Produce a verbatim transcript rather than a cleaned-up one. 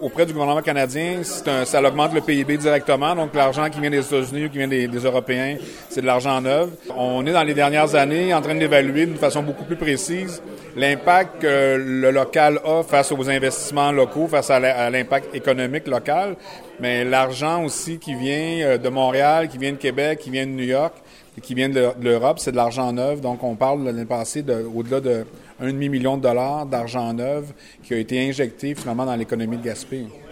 auprès du gouvernement canadien, c'est un, ça augmente le P I B directement. Donc, l'argent qui vient des États-Unis ou qui vient des, des Européens, c'est de l'argent neuf. On est dans les dernières années en train d'évaluer d'une façon beaucoup plus précise l'impact que le local a face aux investissements locaux, face à l'impact économique local, mais l'argent aussi qui vient de Montréal, qui vient de Québec, qui vient de New York, et qui vient de l'Europe, c'est de l'argent neuf. Donc, on parle l'année passée de, au-delà de un demi-million de dollars d'argent neuf qui a été injecté finalement dans l'économie de Gaspé.